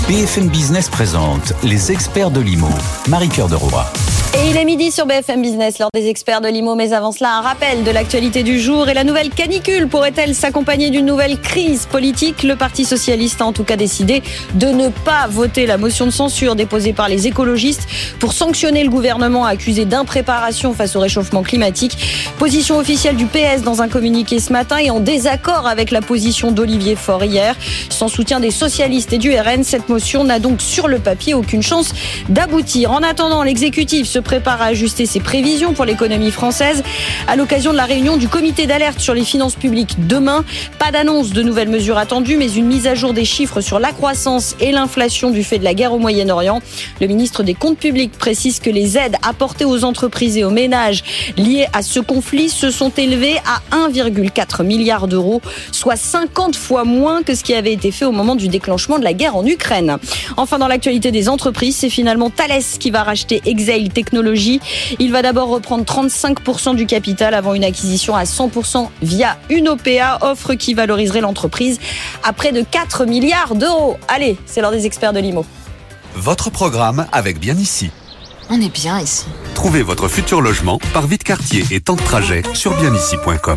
BFM Business présente les experts de l'IMO. Marie-Cœur de Roy. Et il est midi sur BFM Business, lors des experts de l'IMO. Mais avant cela, un rappel de l'actualité du jour. Et la nouvelle canicule pourrait-elle s'accompagner d'une nouvelle crise politique ? Le Parti socialiste a en tout cas décidé de ne pas voter la motion de censure déposée par les écologistes pour sanctionner le gouvernement accusé d'impréparation face au réchauffement climatique. Position officielle du PS dans un communiqué ce matin et en désaccord avec la position d'Olivier Faure hier. Sans soutien des socialistes et du RN, cette motion n'a donc sur le papier aucune chance d'aboutir. En attendant, l'exécutif se prépare à ajuster ses prévisions pour l'économie française à l'occasion de la réunion du comité d'alerte sur les finances publiques demain. Pas d'annonce de nouvelles mesures attendues, mais une mise à jour des chiffres sur la croissance et l'inflation du fait de la guerre au Moyen-Orient. Le ministre des Comptes publics précise que les aides apportées aux entreprises et aux ménages liées à ce conflit se sont élevées à 1,4 milliard d'euros, soit 50 fois moins que ce qui avait été fait au moment du déclenchement de la guerre en Ukraine. Enfin, dans l'actualité des entreprises, c'est finalement Thales qui va racheter Exail Technologies. Il va d'abord reprendre 35% du capital avant une acquisition à 100% via une OPA, offre qui valoriserait l'entreprise à près de 4 milliards d'euros. Allez, c'est l'heure des experts de l'IMO. Votre programme avec Bien Ici. On est bien ici. Trouvez votre futur logement par vie de quartier et temps de trajet sur bienici.com.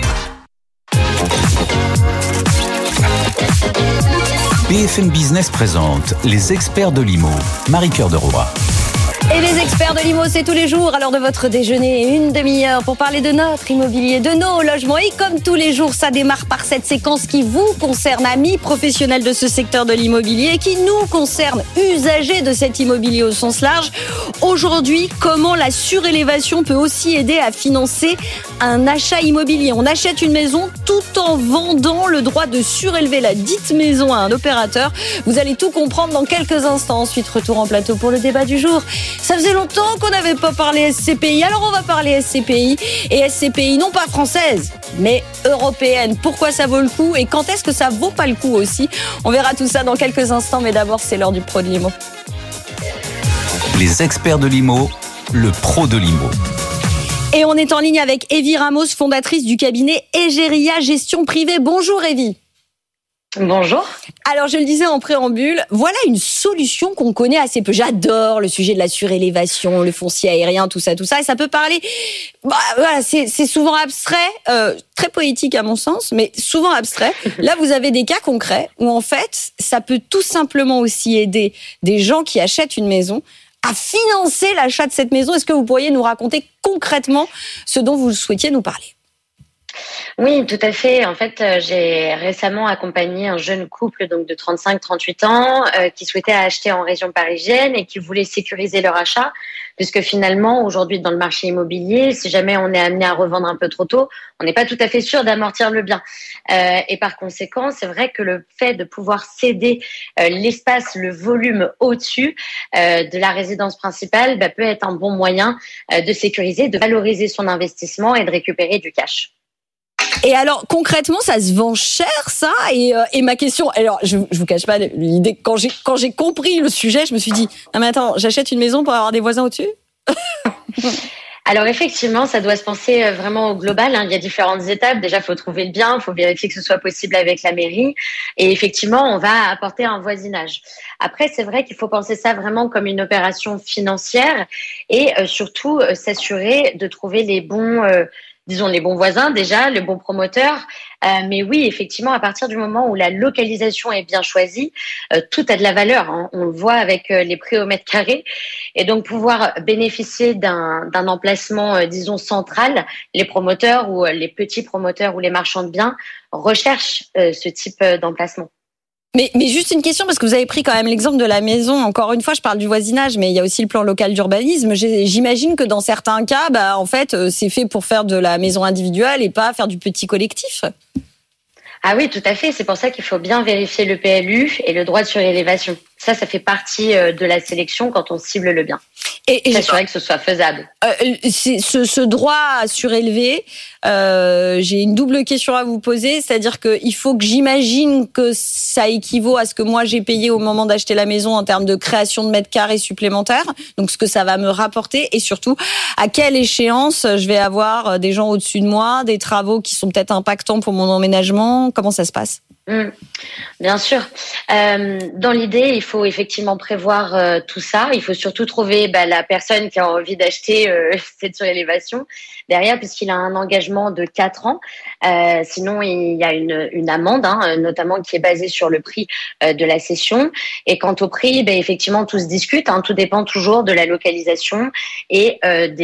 BFM Business présente les experts de l'IMO. Marie-Cœur de Roy. Et les experts de l'IMO, c'est tous les jours à l'heure de votre déjeuner, une demi-heure pour parler de notre immobilier, de nos logements. Et comme tous les jours, ça démarre par cette séquence qui vous concerne, amis professionnels de ce secteur de l'immobilier, et qui nous concerne, usagers de cet immobilier au sens large. Aujourd'hui, comment la surélévation peut aussi aider à financer un achat immobilier. On achète une maison tout en vendant le droit de surélever la dite maison à un opérateur. Vous allez tout comprendre dans quelques instants. Ensuite, retour en plateau pour le débat du jour. Ça faisait longtemps qu'on n'avait pas parlé SCPI, alors on va parler SCPI. Et SCPI, non pas française, mais européenne. Pourquoi ça vaut le coup et quand est-ce que ça vaut pas le coup aussi ? On verra tout ça dans quelques instants, mais d'abord, c'est l'heure du pro de l'IMO. Les experts de l'IMO, le pro de l'IMO. Et on est en ligne avec Evie Ramos, fondatrice du cabinet Egeria Gestion Privée. Bonjour Evie. Bonjour. Alors, je le disais en préambule, voilà une solution qu'on connaît assez peu. J'adore le sujet de la surélévation, le foncier aérien, tout ça. Et ça peut parler, voilà, c'est souvent abstrait, très poétique à mon sens, mais souvent abstrait. Là, vous avez des cas concrets où, en fait, ça peut tout simplement aussi aider des gens qui achètent une maison à financer l'achat de cette maison. Est-ce que vous pourriez nous raconter concrètement ce dont vous souhaitiez nous parler ? Oui, tout à fait. En fait, j'ai récemment accompagné un jeune couple donc de 35-38 ans qui souhaitait acheter en région parisienne et qui voulait sécuriser leur achat, puisque finalement, aujourd'hui, dans le marché immobilier, si jamais on est amené à revendre un peu trop tôt, on n'est pas tout à fait sûr d'amortir le bien. Et par conséquent, c'est vrai que le fait de pouvoir céder l'espace, le volume au-dessus de la résidence principale peut être un bon moyen de sécuriser, de valoriser son investissement et de récupérer du cash. Et alors, concrètement, ça se vend cher, ça ? Et ma question, alors, je vous cache pas l'idée, quand j'ai compris le sujet, je me suis dit, non mais attends, j'achète une maison pour avoir des voisins au-dessus ? Alors effectivement, ça doit se penser vraiment au global. Il y a différentes étapes. Déjà, il faut trouver le bien, il faut vérifier que ce soit possible avec la mairie. Et effectivement, on va apporter un voisinage. Après, c'est vrai qu'il faut penser ça vraiment comme une opération financière et surtout s'assurer de trouver les bons... disons les bons voisins déjà, le bon promoteur. Mais oui, effectivement, à partir du moment où la localisation est bien choisie, tout a de la valeur. Hein. On le voit avec les prix au mètre carré. Et donc, pouvoir bénéficier d'un emplacement, disons, central, les promoteurs ou les petits promoteurs ou les marchands de biens recherchent ce type d'emplacement. Mais juste une question, parce que vous avez pris quand même l'exemple de la maison. Encore une fois, je parle du voisinage, mais il y a aussi le plan local d'urbanisme. J'imagine que dans certains cas, en fait, c'est fait pour faire de la maison individuelle et pas faire du petit collectif. Ah oui, tout à fait. C'est pour ça qu'il faut bien vérifier le PLU et le droit de surélévation. Ça fait partie de la sélection quand on cible le bien. Et s'assurer que ce soit faisable. Ce droit à surélever, j'ai une double question à vous poser, c'est-à-dire qu'il faut que j'imagine que ça équivaut à ce que moi j'ai payé au moment d'acheter la maison en termes de création de mètres carrés supplémentaires, donc ce que ça va me rapporter, et surtout à quelle échéance je vais avoir des gens au-dessus de moi, des travaux qui sont peut-être impactants pour mon emménagement, comment ça se passe ? Bien sûr. Dans l'idée, il faut effectivement prévoir tout ça. Il faut surtout trouver la personne qui a envie d'acheter cette surélévation derrière, puisqu'il a un engagement de 4 ans. Sinon, il y a une amende, notamment qui est basée sur le prix de la cession. Et quant au prix, effectivement, tout se discute. Tout dépend toujours de la localisation et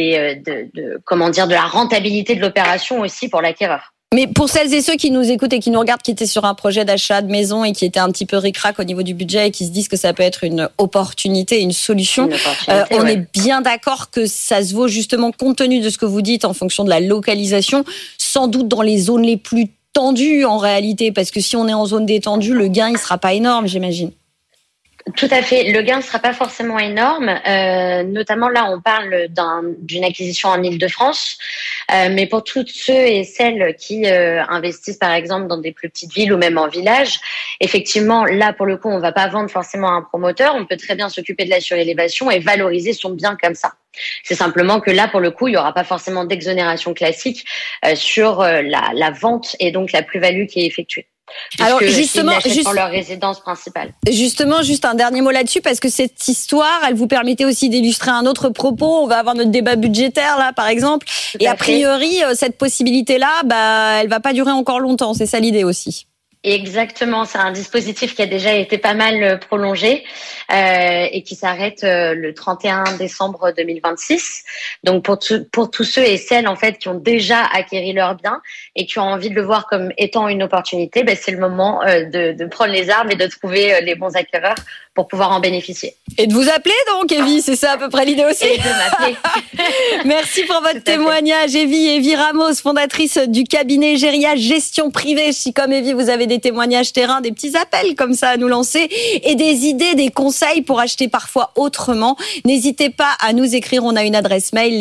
de la rentabilité de l'opération aussi pour l'acquéreur. Mais pour celles et ceux qui nous écoutent et qui nous regardent, qui étaient sur un projet d'achat de maison et qui étaient un petit peu ric-rac au niveau du budget et qui se disent que ça peut être une opportunité, une solution, on est bien d'accord que ça se vaut justement compte tenu de ce que vous dites en fonction de la localisation, sans doute dans les zones les plus tendues en réalité, parce que si on est en zone détendue, le gain il sera pas énorme, j'imagine. Tout à fait. Le gain ne sera pas forcément énorme. Notamment là, on parle d'une acquisition en Île-de-France. Mais pour tous ceux et celles qui investissent par exemple dans des plus petites villes ou même en village, effectivement, là pour le coup, on ne va pas vendre forcément à un promoteur. On peut très bien s'occuper de la surélévation et valoriser son bien comme ça. C'est simplement que là, pour le coup, il n'y aura pas forcément d'exonération classique sur la vente et donc la plus-value qui est effectuée. Alors justement, pour leur résidence principale. Justement, juste un dernier mot là-dessus, parce que cette histoire, elle vous permettait aussi d'illustrer un autre propos. On va avoir notre débat budgétaire là, par exemple. Et a priori, cette possibilité-là, elle va pas durer encore longtemps. C'est ça l'idée aussi. Exactement, c'est un dispositif qui a déjà été pas mal prolongé et qui s'arrête le 31 décembre 2026. Donc pour tous ceux et celles en fait qui ont déjà acquéri leur bien et qui ont envie de le voir comme étant une opportunité, c'est le moment de prendre les armes et de trouver les bons acquéreurs pour pouvoir en bénéficier. Et de vous appeler donc, Evie, c'est ça à peu près l'idée aussi. Et de m'appeler. Merci pour votre témoignage, Evie Ramos, fondatrice du cabinet Géria Gestion Privée. Si comme Evie, vous avez des témoignages terrain, des petits appels comme ça à nous lancer et des idées, des conseils pour acheter parfois autrement, n'hésitez pas à nous écrire. On a une adresse mail,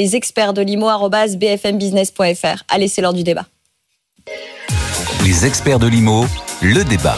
lesexpertsdelimo@bfmbusiness.fr. Allez, c'est l'heure du débat. Les experts de l'IMO, le débat.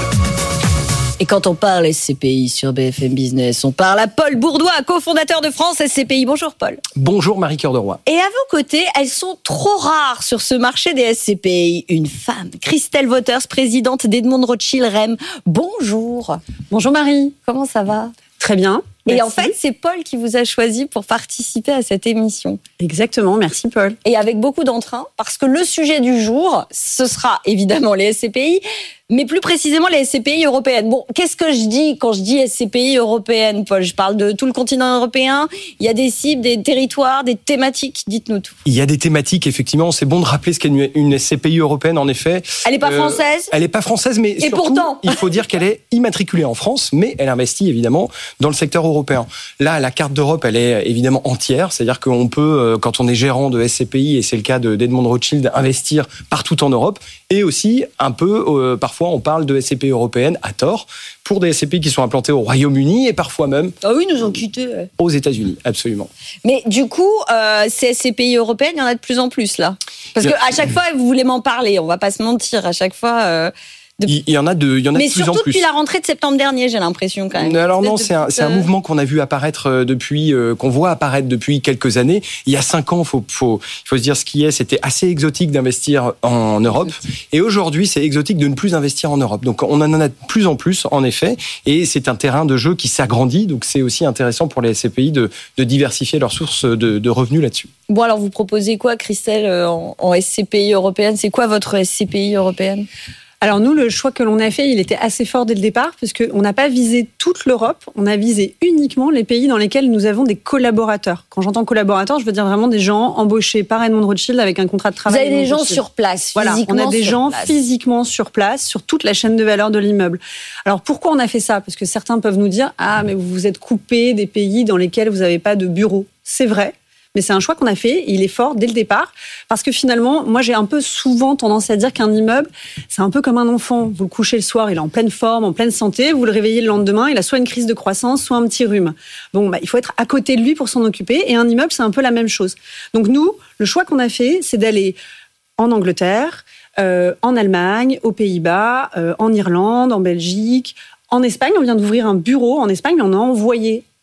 Et quand on parle SCPI sur BFM Business, on parle à Paul Bourdois, cofondateur de France SCPI. Bonjour Paul. Bonjour Marie-Cœur de Roy. Et à vos côtés, elles sont trop rares sur ce marché des SCPI. Une femme, Christelle Wouters, présidente d'Edmond Rothschild REM. Bonjour. Bonjour Marie. Comment ça va ? Très bien. Merci. Et en fait, c'est Paul qui vous a choisi pour participer à cette émission. Exactement, merci Paul. Et avec beaucoup d'entrain, parce que le sujet du jour, ce sera évidemment les SCPI, mais plus précisément les SCPI européennes. Bon, qu'est-ce que je dis quand je dis SCPI européenne, Paul ? Je parle de tout le continent européen. Il y a des cibles, des territoires, des thématiques. Dites-nous tout. Il y a des thématiques, effectivement. C'est bon de rappeler ce qu'est une SCPI européenne, en effet. Elle n'est pas française ? Elle n'est pas française, mais surtout, pourtant, il faut dire qu'elle est immatriculée en France, mais elle investit évidemment dans le secteur européen. Là, la carte d'Europe, elle est évidemment entière. C'est-à-dire qu'on peut, quand on est gérant de SCPI, et c'est le cas d'Edmond Rothschild, investir partout en Europe. Et aussi, un peu, parfois, on parle de SCPI européennes à tort, pour des SCPI qui sont implantés au Royaume-Uni et parfois même ils nous ont quittés. Aux États-Unis, absolument. Mais du coup, ces SCPI européennes, il y en a de plus en plus là. Parce qu'à chaque fois, vous voulez m'en parler, on va pas se mentir, à chaque fois... Il y en a de plus en plus. Mais surtout depuis la rentrée de septembre dernier, j'ai l'impression quand même. Alors non, c'est un mouvement qu'on a vu apparaître qu'on voit apparaître depuis quelques années. Il y a 5 ans, faut se dire ce qui est, c'était assez exotique d'investir en Europe. Et aujourd'hui, c'est exotique de ne plus investir en Europe. Donc on en a de plus en plus, en effet. Et c'est un terrain de jeu qui s'agrandit. Donc c'est aussi intéressant pour les SCPI de diversifier leurs sources de revenus là-dessus. Bon, alors vous proposez quoi, Christelle, en SCPI européenne ? C'est quoi votre SCPI européenne ? Alors nous, le choix que l'on a fait, il était assez fort dès le départ, parce qu'on n'a pas visé toute l'Europe, on a visé uniquement les pays dans lesquels nous avons des collaborateurs. Quand j'entends collaborateurs, je veux dire vraiment des gens embauchés par Edmond Rothschild avec un contrat de travail. Vous avez des gens sur place, voilà, on a des gens physiquement sur place, sur toute la chaîne de valeur de l'immeuble. Alors pourquoi on a fait ça ? Parce que certains peuvent nous dire « Ah, mais vous vous êtes coupé des pays dans lesquels vous n'avez pas de bureau ». C'est vrai. Mais c'est un choix qu'on a fait, et il est fort dès le départ, parce que finalement, moi j'ai un peu souvent tendance à dire qu'un immeuble, c'est un peu comme un enfant. Vous le couchez le soir, il est en pleine forme, en pleine santé, vous le réveillez le lendemain, il a soit une crise de croissance, soit un petit rhume. Bon, il faut être à côté de lui pour s'en occuper, et un immeuble, c'est un peu la même chose. Donc nous, le choix qu'on a fait, c'est d'aller en Angleterre, en Allemagne, aux Pays-Bas, en Irlande, en Belgique, en Espagne. On vient d'ouvrir un bureau en Espagne, mais on a envoyé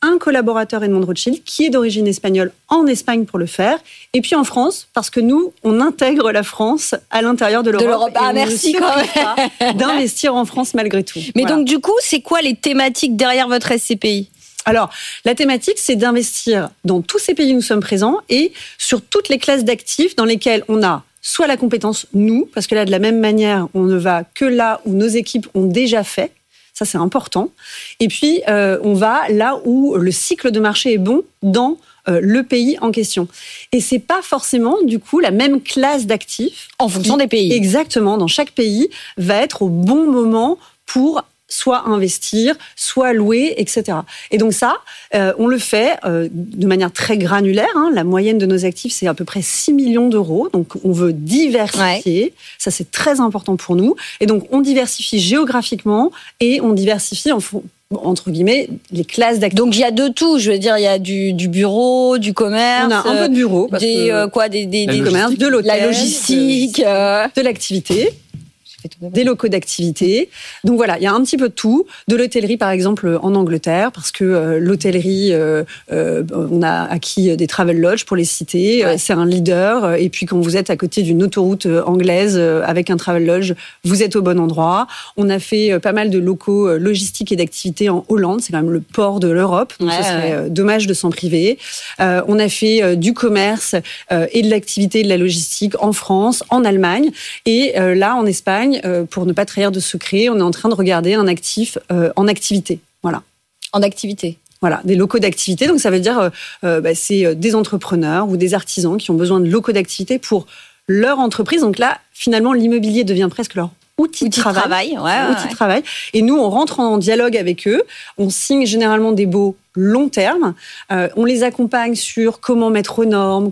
un collaborateur Edmond Rothschild qui est d'origine espagnole en Espagne pour le faire. Et puis en France, parce que nous, on intègre la France à l'intérieur de l'Europe. Ah, merci quand même. D'investir en France malgré tout. Mais voilà. Donc du coup, c'est quoi les thématiques derrière votre SCPI ? Alors, la thématique, c'est d'investir dans tous ces pays où nous sommes présents et sur toutes les classes d'actifs dans lesquelles on a soit la compétence, nous, parce que là, de la même manière, on ne va que là où nos équipes ont déjà fait. Ça, c'est important. Et puis, on va là où le cycle de marché est bon dans le pays en question. Et c'est pas forcément, du coup, la même classe d'actifs. En fonction des pays. Exactement. Dans chaque pays, va être au bon moment pour soit investir, soit louer, etc. Et donc ça, on le fait de manière très granulaire. La moyenne de nos actifs, c'est à peu près 6 millions d'euros. Donc, on veut diversifier. Ouais. Ça, c'est très important pour nous. Et donc, on diversifie géographiquement et on diversifie entre guillemets, les classes d'actifs. Donc, il y a de tout. Je veux dire, il y a du bureau, du commerce. On a un peu de bureau. Des commerces, de l'hôtel. La logistique. De l'activité. Des locaux d'activité. Donc voilà, il y a un petit peu de tout. De l'hôtellerie, par exemple, en Angleterre, parce que l'hôtellerie, on a acquis des travel lodges, pour les citer. Ouais. C'est un leader. Et puis, quand vous êtes à côté d'une autoroute anglaise avec un travel lodge, vous êtes au bon endroit. On a fait pas mal de locaux logistiques et d'activités en Hollande. C'est quand même le port de l'Europe. Donc, ce serait dommage de s'en priver. On a fait du commerce et de l'activité et de la logistique en France, en Allemagne. Et là, en Espagne, pour ne pas trahir de secret, on est en train de regarder un actif en activité. Voilà. En activité. Voilà, des locaux d'activité. Donc ça veut dire c'est des entrepreneurs ou des artisans qui ont besoin de locaux d'activité pour leur entreprise. Donc là, finalement, l'immobilier devient presque leur outil de travail. Outil de travail. Et nous, on rentre en dialogue avec eux. On signe généralement des baux long terme. On les accompagne sur comment mettre aux normes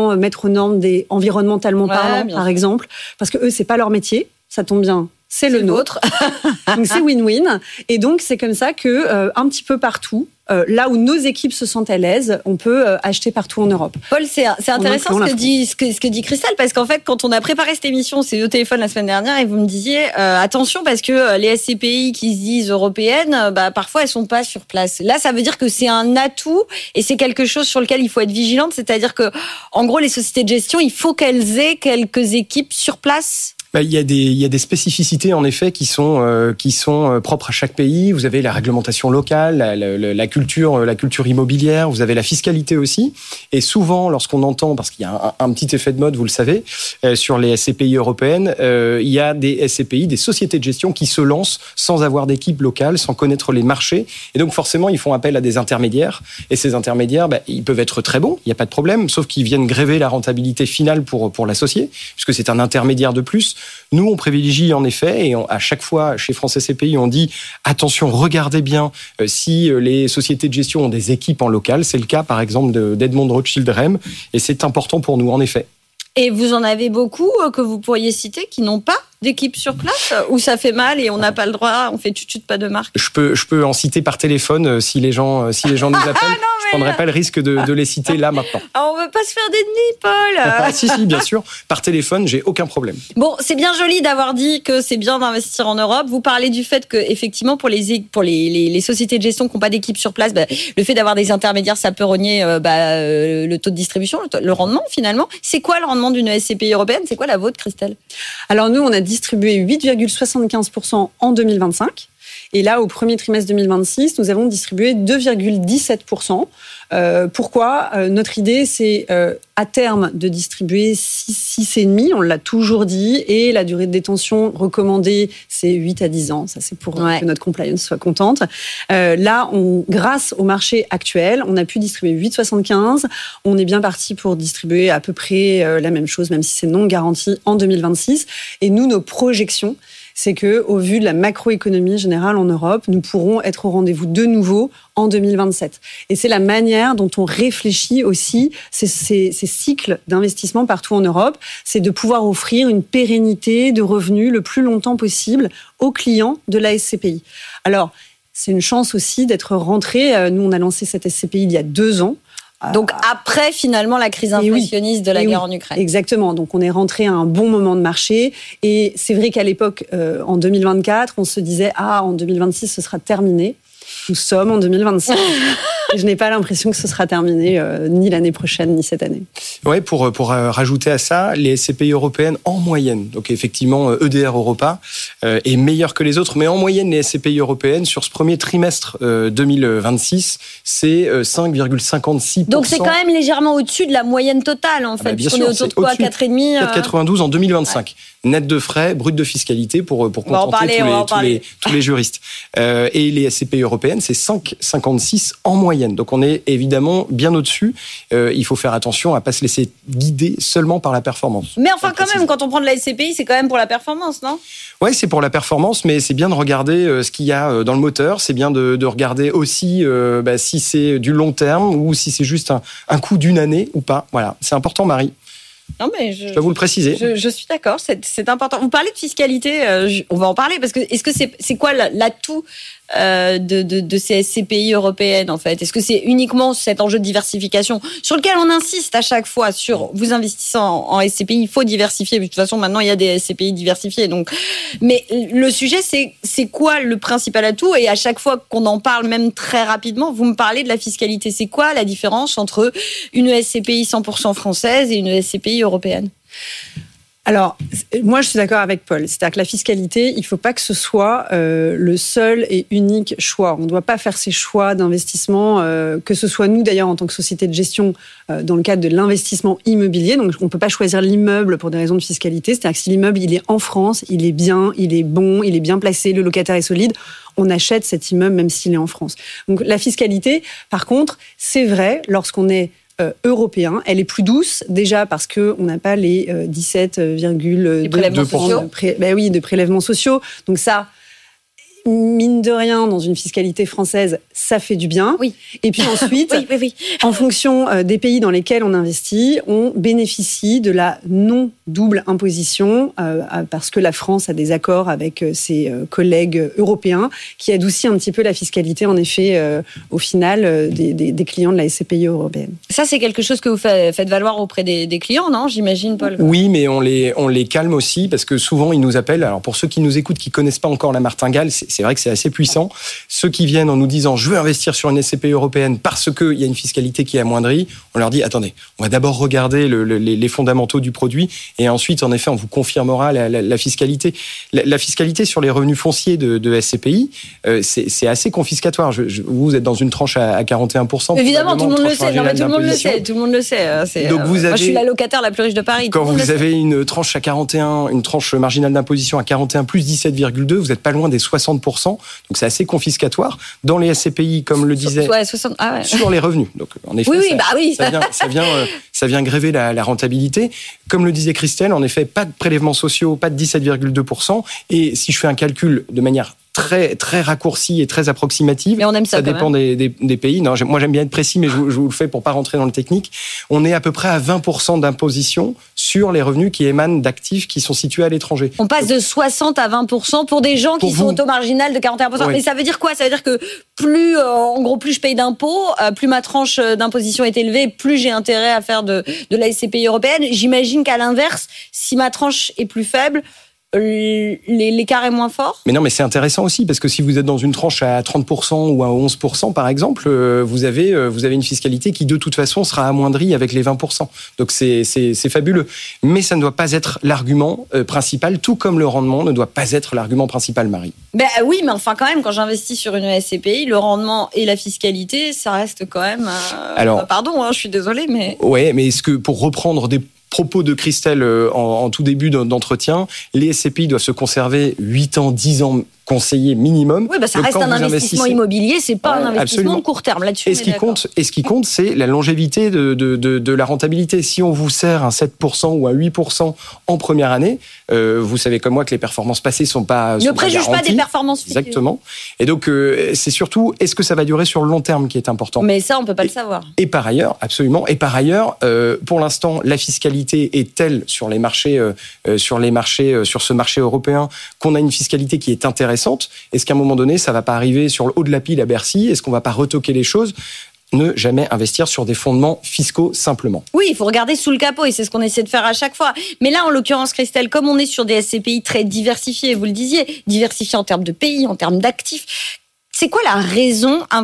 environnementalement parlant, par exemple. Parce que eux, c'est pas leur métier. Ça tombe bien, c'est le nôtre. Donc c'est win-win. Et donc c'est comme ça que un petit peu partout, là où nos équipes se sentent à l'aise, on peut acheter partout en Europe. Paul, c'est intéressant ce que dit Christelle, parce qu'en fait, quand on a préparé cette émission, on s'est eu au téléphone la semaine dernière et vous me disiez attention, parce que les SCPI qui se disent européennes, parfois elles sont pas sur place. Là, ça veut dire que c'est un atout et c'est quelque chose sur lequel il faut être vigilante, c'est-à-dire que, en gros, les sociétés de gestion, il faut qu'elles aient quelques équipes sur place. Il y a des spécificités en effet qui sont propres à chaque pays. Vous avez la réglementation locale, la culture immobilière. Vous avez la fiscalité aussi. Et souvent, lorsqu'on entend, parce qu'il y a un petit effet de mode, vous le savez, sur les SCPI européennes, il y a des SCPI, des sociétés de gestion qui se lancent sans avoir d'équipe locale, sans connaître les marchés. Et donc forcément, ils font appel à des intermédiaires. Et ces intermédiaires, ils peuvent être très bons, il n'y a pas de problème, sauf qu'ils viennent gréver la rentabilité finale pour l'associé, puisque c'est un intermédiaire de plus. Nous, on privilégie en effet, et à chaque fois, chez France SCPI, on dit attention, regardez bien si les sociétés de gestion ont des équipes en local. C'est le cas, par exemple, d'Edmond Rothschild REM, et c'est important pour nous, en effet. Et vous en avez beaucoup que vous pourriez citer qui n'ont pas d'équipe sur place, où ça fait mal et on n'a pas le droit, on fait tut pas de marque. Je peux en citer par téléphone si les gens nous appellent. Je prendrai pas le risque de les citer là maintenant. On veut pas se faire d'ennemis, Paul. Si, bien sûr. Par téléphone, j'ai aucun problème. Bon, c'est bien joli d'avoir dit que c'est bien d'investir en Europe. Vous parlez du fait que, effectivement, pour les sociétés de gestion qui n'ont pas d'équipe sur place, le fait d'avoir des intermédiaires, ça peut rogner le taux de distribution, le rendement finalement. C'est quoi le rendement d'une SCPI européenne ? C'est quoi la vôtre, Christelle ? Alors nous, on a distribué 8,75% en 2025. Et là, au premier trimestre 2026, nous avons distribué 2,17%. Pourquoi ? Notre idée, c'est à terme de distribuer 6,5%. On l'a toujours dit. Et la durée de détention recommandée, c'est 8 à 10 ans. Ça, c'est pour que notre compliance soit contente. Là, grâce au marché actuel, on a pu distribuer 8,75%. On est bien parti pour distribuer à peu près la même chose, même si c'est non garanti, en 2026. Et nous, nos projections, c'est que, au vu de la macroéconomie générale en Europe, nous pourrons être au rendez-vous de nouveau en 2027. Et c'est la manière dont on réfléchit aussi ces cycles d'investissement partout en Europe, c'est de pouvoir offrir une pérennité de revenus le plus longtemps possible aux clients de la SCPI. Alors, c'est une chance aussi d'être rentré. Nous, on a lancé cette SCPI il y a 2 ans. Donc après, finalement, la crise inflationniste de la guerre en Ukraine. Exactement. Donc on est rentré à un bon moment de marché. Et c'est vrai qu'à l'époque, en 2024, on se disait « Ah, en 2026, ce sera terminé ». Nous sommes en 2025. Je n'ai pas l'impression que ce sera terminé ni l'année prochaine, ni cette année. Ouais, pour rajouter à ça, les SCPI européennes en moyenne, donc effectivement EDR Europa est meilleur que les autres, mais en moyenne les SCPI européennes sur ce premier trimestre 2026, c'est 5,56%. Donc c'est quand même légèrement au-dessus de la moyenne totale en fait. Bien sûr, on est autour de quoi, 4,5 4,92 en 2025. Ouais. Net de frais, brut de fiscalité pour contenter tous les juristes. Et les SCPI européennes, c'est 5,56 en moyenne. Donc on est évidemment bien au-dessus. Il faut faire attention à pas se laisser guider seulement par la performance. Mais enfin quand même, quand on prend de la SCPI, c'est quand même pour la performance, non ? Ouais, c'est pour la performance, mais c'est bien de regarder ce qu'il y a dans le moteur. C'est bien de regarder aussi si c'est du long terme ou si c'est juste un coup d'une année ou pas. Voilà, c'est important, Marie. Non, mais je dois vous le préciser. Je suis d'accord, c'est important. Vous parlez de fiscalité, on va en parler, parce que est-ce que c'est quoi l'atout de ces SCPI européennes en fait ? Est-ce que c'est uniquement cet enjeu de diversification sur lequel on insiste à chaque fois sur vous investissant en SCPI, il faut diversifier. De toute façon, maintenant il y a des SCPI diversifiés. Donc, mais le sujet c'est quoi le principal atout ? Et à chaque fois qu'on en parle, même très rapidement, vous me parlez de la fiscalité. C'est quoi la différence entre une SCPI 100% française et une SCPI européenne ? Alors, moi, je suis d'accord avec Paul. C'est-à-dire que la fiscalité, il ne faut pas que ce soit le seul et unique choix. On ne doit pas faire ces choix d'investissement, que ce soit nous, d'ailleurs, en tant que société de gestion, dans le cadre de l'investissement immobilier. Donc, on ne peut pas choisir l'immeuble pour des raisons de fiscalité. C'est-à-dire que si l'immeuble, il est en France, il est bien, il est bon, il est bien placé, le locataire est solide, on achète cet immeuble même s'il est en France. Donc, la fiscalité, par contre, c'est vrai, lorsqu'on est européen, elle est plus douce déjà parce que on n'a pas les 17,2% de prélèvements sociaux. Donc ça, mine de rien, dans une fiscalité française, ça fait du bien. Oui. Et puis ensuite, oui. En fonction des pays dans lesquels on investit, on bénéficie de la non-double imposition parce que la France a des accords avec ses collègues européens qui adoucit un petit peu la fiscalité, en effet, au final, des clients de la SCPI européenne. Ça, c'est quelque chose que vous faites valoir auprès des clients, non ? J'imagine, Paul. Oui, mais on les calme aussi parce que souvent, ils nous appellent. Alors, pour ceux qui nous écoutent, qui connaissent pas encore la martingale, c'est vrai que c'est assez puissant. Ceux qui viennent en nous disant « je veux investir sur une SCPI européenne parce qu'il y a une fiscalité qui est amoindrie », on leur dit « attendez, on va d'abord regarder les fondamentaux du produit et ensuite, en effet, on vous confirmera la fiscalité. » La fiscalité sur les revenus fonciers de SCPI, c'est assez confiscatoire. Vous êtes dans une tranche à 41%. Évidemment, tout le monde le sait. Non, mais tout le monde le sait. Tout le monde le sait. Donc moi, je suis l'allocataire la plus riche de Paris. Quand vous avez une tranche à 41, une tranche marginale d'imposition à 41 plus 17,2, vous n'êtes pas loin des 60%. Donc c'est assez confiscatoire. Dans les SCPI, comme le disait, 60, sur les revenus. Donc en effet, ça vient gréver la rentabilité. Comme le disait Christelle, en effet, pas de prélèvements sociaux, pas de 17,2%. Et si je fais un calcul de manière très très raccourcie et très approximative. Mais on aime ça dépend des pays. Non, moi j'aime bien être précis, mais je vous le fais pour pas rentrer dans le technique. On est à peu près à 20% d'imposition sur les revenus qui émanent d'actifs qui sont situés à l'étranger. On passe de 60 à 20% pour des gens qui sont au taux marginal de 41%. Oui. Mais ça veut dire quoi ? Ça veut dire que plus je paye d'impôts, plus ma tranche d'imposition est élevée, plus j'ai intérêt à faire de la SCPI européenne. J'imagine qu'à l'inverse, si ma tranche est plus faible, l'écart est moins fort. Mais non, mais c'est intéressant aussi parce que si vous êtes dans une tranche à 30% ou à 11% par exemple, vous avez une fiscalité qui de toute façon sera amoindrie avec les 20%. Donc c'est fabuleux. Mais ça ne doit pas être l'argument principal, tout comme le rendement ne doit pas être l'argument principal, Marie. Ben oui, mais enfin quand même, quand j'investis sur une SCPI, le rendement et la fiscalité, ça reste quand même. Alors, pardon, je suis désolée, mais. Ouais, mais est-ce que pour reprendre des propos de Christelle en tout début d'entretien, les SCPI doivent se conserver 8 ans, 10 ans conseillés minimum. Oui, ça reste un investissement immobilier, c'est pas un investissement de court terme là-dessus. Et ce qui compte, c'est la longévité de la rentabilité. Si on vous sert un 7% ou un 8% en première année, vous savez comme moi que les performances passées sont pas ne préjuge pas des performances futures. Exactement. Et donc c'est surtout est-ce que ça va durer sur le long terme qui est important. Mais ça on peut pas le savoir. Et par ailleurs, absolument. Et par ailleurs, pour l'instant, la fiscalité est telle sur les marchés, sur ce marché européen qu'on a une fiscalité qui est intéressante. Est-ce qu'à un moment donné, ça va pas arriver sur le haut de la pile à Bercy ? Est-ce qu'on va pas retoquer les choses ? Ne jamais investir sur des fondements fiscaux simplement. Oui, il faut regarder sous le capot et c'est ce qu'on essaie de faire à chaque fois. Mais là, en l'occurrence, Christelle, comme on est sur des SCPI très diversifiés, vous le disiez, diversifiés en termes de pays, en termes d'actifs, c'est quoi la raison invoquée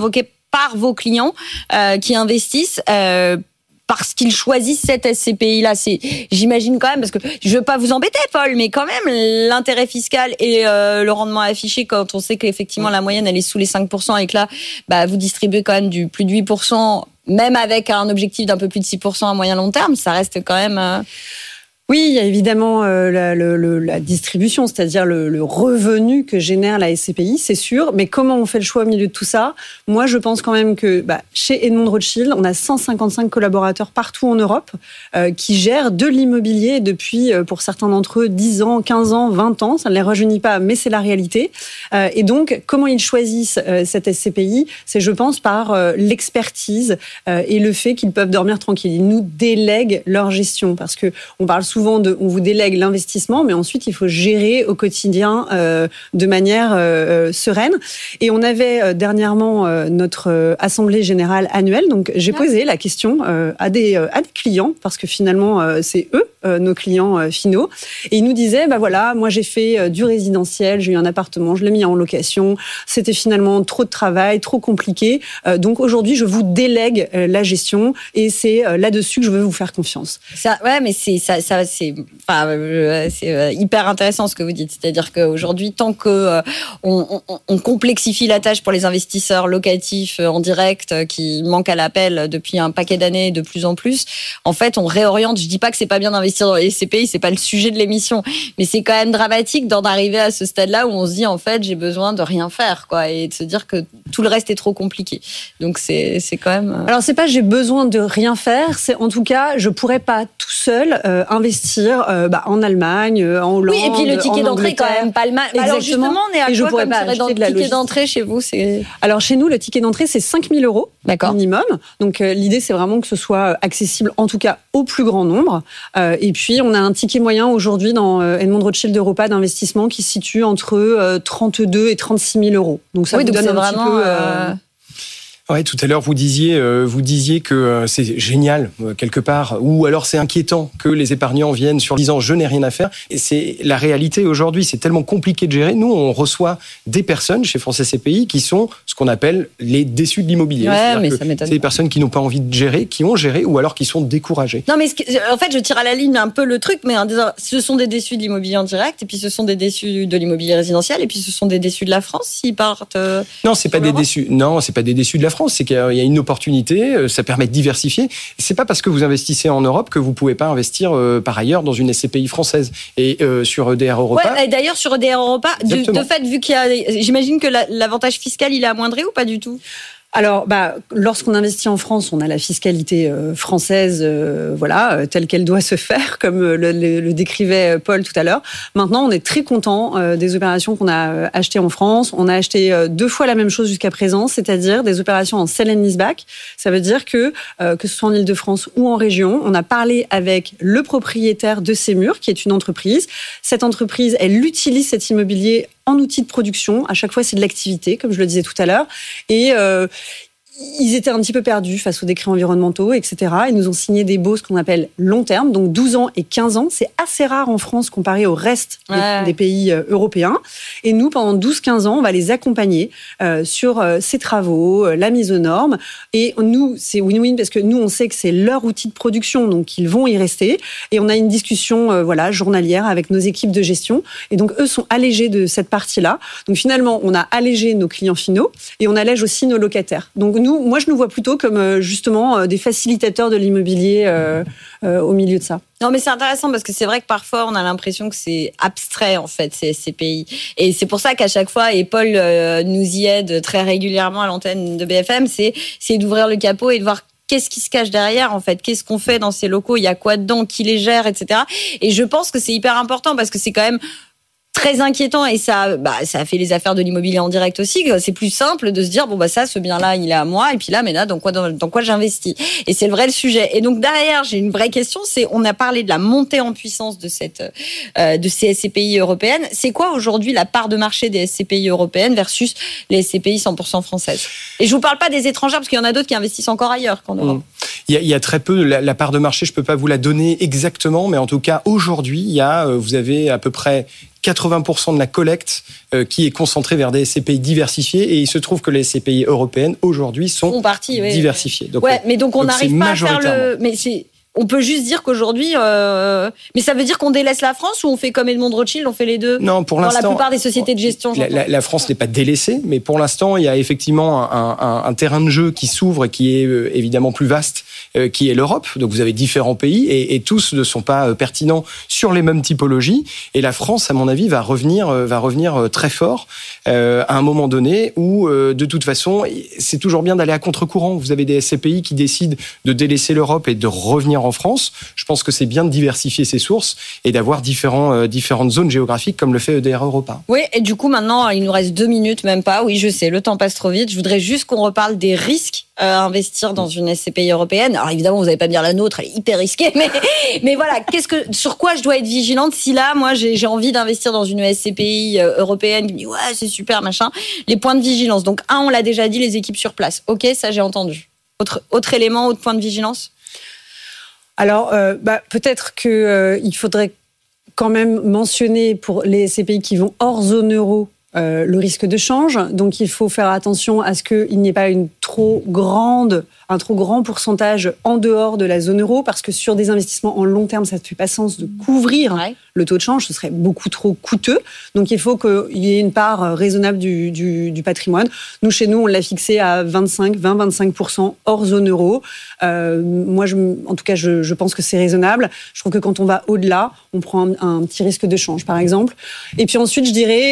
par vos clients qui investissent parce qu'ils choisissent cette SCPI-là. J'imagine quand même, parce que je veux pas vous embêter, Paul, mais quand même, l'intérêt fiscal et le rendement affiché, quand on sait qu'effectivement la moyenne, elle est sous les 5%, et que là, vous distribuez quand même du plus de 8%, même avec un objectif d'un peu plus de 6% à moyen long terme, ça reste quand même... Oui, il y a évidemment la distribution, c'est-à-dire le revenu que génère la SCPI, c'est sûr. Mais comment on fait le choix au milieu de tout ça ? Moi, je pense quand même que chez Edmond Rothschild, on a 155 collaborateurs partout en Europe qui gèrent de l'immobilier depuis, pour certains d'entre eux, 10 ans, 15 ans, 20 ans. Ça ne les rajeunit pas, mais c'est la réalité. Et donc, comment ils choisissent cette SCPI ? C'est, je pense, par l'expertise et le fait qu'ils peuvent dormir tranquilles. Ils nous délèguent leur gestion, parce que on parle souvent on vous délègue l'investissement, mais ensuite il faut gérer au quotidien de manière sereine. Et on avait dernièrement notre assemblée générale annuelle, donc j'ai posé la question à des clients, parce que finalement c'est eux nos clients finaux, et ils nous disaient voilà, moi j'ai fait du résidentiel, j'ai eu un appartement, je l'ai mis en location, c'était finalement trop de travail, trop compliqué, donc aujourd'hui je vous délègue la gestion, et c'est là-dessus que je veux vous faire confiance. Ouais, mais c'est hyper intéressant ce que vous dites. C'est-à-dire qu'aujourd'hui, tant que on complexifie la tâche pour les investisseurs locatifs en direct qui manquent à l'appel depuis un paquet d'années de plus en plus, en fait, on réoriente. Je dis pas que c'est pas bien d'investir dans les SCPI, c'est pas le sujet de l'émission, mais c'est quand même dramatique d'en arriver à ce stade-là où on se dit en fait, j'ai besoin de rien faire, quoi, et de se dire que tout le reste est trop compliqué. Donc c'est quand même. Alors c'est pas j'ai besoin de rien faire, c'est en tout cas je pourrais pas tout seul investir en Allemagne, en Hollande. Oui, et puis le ticket d'entrée quand même pas le mal. Alors justement, on est à quoi comme serait dans le ticket d'entrée chez vous, Alors chez nous, le ticket d'entrée, c'est 5 000 € minimum. Donc l'idée, c'est vraiment que ce soit accessible, en tout cas, au plus grand nombre. Et puis, on a un ticket moyen aujourd'hui dans Edmond Rothschild Europa d'investissement qui se situe entre 32 et 36 000 €. Donc ça vous donne un petit peu... Ouais, tout à l'heure vous disiez que c'est génial quelque part, ou alors c'est inquiétant que les épargnants viennent sur disant je n'ai rien à faire. Et c'est la réalité aujourd'hui, c'est tellement compliqué de gérer. Nous, on reçoit des personnes chez France SCPI qui sont ce qu'on appelle les déçus de l'immobilier. Ouais, mais ça m'étonne. C'est des personnes qui n'ont pas envie de gérer, qui ont géré, ou alors qui sont découragées. Non, mais en fait, je tire à la ligne un peu le truc, mais en disant ce sont des déçus de l'immobilier en direct, et puis ce sont des déçus de l'immobilier résidentiel, et puis ce sont des déçus de la France s'ils partent. Non, c'est pas des déçus. Non, c'est pas des déçus de la France. C'est qu'il y a une opportunité, ça permet de diversifier. C'est pas parce que vous investissez en Europe que vous pouvez pas investir par ailleurs dans une SCPI française. Et sur EDR Europa. Ouais, et d'ailleurs sur EDR Europa, de fait, vu qu'il y a, j'imagine que l'avantage fiscal il est amoindri ou pas du tout? Alors, lorsqu'on investit en France, on a la fiscalité française, telle qu'elle doit se faire, comme le décrivait Paul tout à l'heure. Maintenant, on est très content des opérations qu'on a achetées en France. On a acheté 2 fois la même chose jusqu'à présent, c'est-à-dire des opérations en sell and leaseback. Ça veut dire que ce soit en Île-de-France ou en région, on a parlé avec le propriétaire de Sémur, qui est une entreprise. Cette entreprise, elle utilise cet immobilier en outil de production. À chaque fois, c'est de l'activité, comme je le disais tout à l'heure. Et ils étaient un petit peu perdus face aux décrets environnementaux, etc. Ils nous ont signé des baux, ce qu'on appelle long terme, donc 12 ans et 15 ans. C'est assez rare en France comparé au reste des pays européens. Et nous, pendant 12-15 ans, on va les accompagner sur ces travaux, la mise aux normes. Et nous, c'est win-win parce que nous, on sait que c'est leur outil de production, donc ils vont y rester. Et on a une discussion journalière avec nos équipes de gestion. Et donc, eux sont allégés de cette partie-là. Donc finalement, on a allégé nos clients finaux et on allège aussi nos locataires. Donc moi, je nous vois plutôt comme justement des facilitateurs de l'immobilier au milieu de ça. Non, mais c'est intéressant parce que c'est vrai que parfois on a l'impression que c'est abstrait en fait ces SCPI, et c'est pour ça qu'à chaque fois, et Paul nous y aide très régulièrement à l'antenne de BFM, c'est d'ouvrir le capot et de voir qu'est-ce qui se cache derrière, en fait, qu'est-ce qu'on fait dans ces locaux, il y a quoi dedans, qui les gère, etc. Et je pense que c'est hyper important parce que c'est quand même très inquiétant, et ça a fait les affaires de l'immobilier en direct aussi. C'est plus simple de se dire ce bien-là, il est à moi, et puis là, mais là, dans quoi j'investis? Et c'est le sujet. Et donc derrière, j'ai une vraie question. On a parlé de la montée en puissance de ces SCPI européennes. C'est quoi aujourd'hui la part de marché des SCPI européennes versus les SCPI 100% françaises? Et je vous parle pas des étrangères parce qu'il y en a d'autres qui investissent encore ailleurs qu'en Europe. Il y a très peu la part de marché. Je peux pas vous la donner exactement, mais en tout cas aujourd'hui, vous avez à peu près 80% de la collecte qui est concentrée vers des SCPI diversifiés, et il se trouve que les SCPI européennes aujourd'hui sont diversifiées. Donc, donc on n'arrive pas à faire on peut juste dire qu'aujourd'hui, mais ça veut dire qu'on délaisse la France ou on fait comme Edmond de Rothschild, on fait les deux? Non, pour l'instant. Dans la plupart des sociétés de gestion. La France n'est pas délaissée, mais pour l'instant, il y a effectivement un terrain de jeu qui s'ouvre et qui est évidemment plus vaste, qui est l'Europe. Donc vous avez différents pays et tous ne sont pas pertinents sur les mêmes typologies. Et la France, à mon avis, va revenir très fort à un moment donné où, de toute façon, c'est toujours bien d'aller à contre-courant. Vous avez des SCPI qui décident de délaisser l'Europe et de revenir en France. Je pense que c'est bien de diversifier ses sources et d'avoir différentes zones géographiques comme le fait EDR Europa. Oui, et du coup, maintenant, il nous reste 2 minutes, même pas. Oui, je sais, le temps passe trop vite. Je voudrais juste qu'on reparle des risques à investir dans une SCPI européenne. Alors évidemment, vous n'allez pas me dire la nôtre, elle est hyper risquée, mais voilà, sur quoi je dois être vigilante si là, moi, j'ai envie d'investir dans une SCPI européenne qui me dit ouais, c'est super, machin. Les points de vigilance. Donc, on l'a déjà dit, les équipes sur place. Ok, ça j'ai entendu. Autre élément, autre point de vigilance? Alors, peut-être qu'il faudrait quand même mentionner pour les SCPI qui vont hors zone euro le risque de change. Donc, il faut faire attention à ce qu'il n'y ait pas un trop grand pourcentage en dehors de la zone euro, parce que sur des investissements en long terme, ça ne fait pas sens de couvrir le taux de change, ce serait beaucoup trop coûteux. Donc, il faut qu'il y ait une part raisonnable du patrimoine. Nous, chez nous, on l'a fixé à 20-25% hors zone euro. Moi, en tout cas, je pense que c'est raisonnable. Je trouve que quand on va au-delà, on prend un petit risque de change, par exemple. Et puis ensuite, je dirais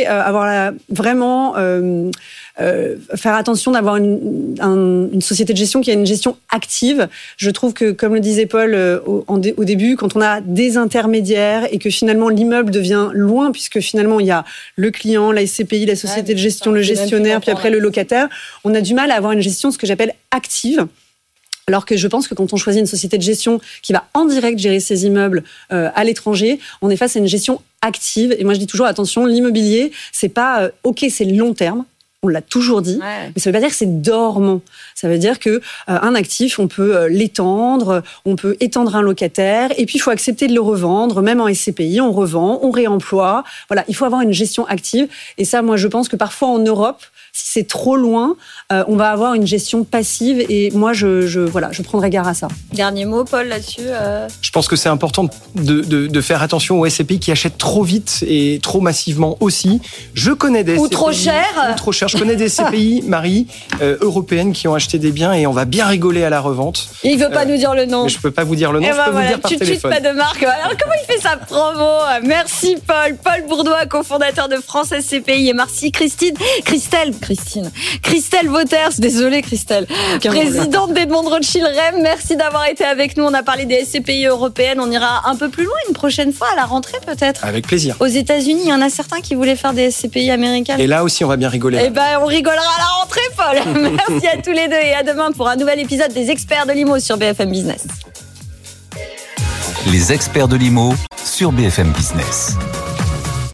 faire attention d'avoir une société de gestion qui a une gestion active. Je trouve que, comme le disait Paul au début, quand on a des intermédiaires et que finalement l'immeuble devient loin, puisque finalement il y a le client, la SCPI, la société de gestion, le gestionnaire, puis après le locataire, on a du mal à avoir une gestion, ce que j'appelle active. Alors que je pense que quand on choisit une société de gestion qui va en direct gérer ses immeubles à l'étranger, on est face à une gestion active. Et moi, je dis toujours, attention, l'immobilier, c'est pas c'est long terme. On l'a toujours dit, mais ça ne veut pas dire que c'est dormant. Ça veut dire que un actif, on peut l'étendre, on peut étendre un locataire, et puis il faut accepter de le revendre, même en SCPI, on revend, on réemploie. Voilà, il faut avoir une gestion active. Et ça, moi, je pense que parfois en Europe, si c'est trop loin, on va avoir une gestion passive. Et moi, je prendrai garde à ça. Dernier mot, Paul, là-dessus. Je pense que c'est important de faire attention aux SCPI qui achètent trop vite et trop massivement aussi. Je connais des SCPI... Trop cher. Je connais des SCPI, Marie, européennes qui ont acheté des biens et on va bien rigoler à la revente. Et il ne veut pas nous dire le nom. Mais je ne peux pas vous dire le nom, je peux vous le dire par téléphone. Pas de marque. Alors, comment il fait sa promo? Merci, Paul. Paul Bourdois, cofondateur de France SCPI. Et merci, Christelle Wauters, désolée Christelle, présidente d'Edmond de Rothschild REM, merci d'avoir été avec nous. On a parlé des SCPI européennes, on ira un peu plus loin une prochaine fois, à la rentrée peut-être. Avec plaisir. Aux États-Unis, il y en a certains qui voulaient faire des SCPI américaines. Et là aussi, on va bien rigoler. Eh ben, on rigolera à la rentrée, Paul. Merci à tous les deux et à demain pour un nouvel épisode des Experts de l'IMO sur BFM Business. Les Experts de l'IMO sur BFM Business.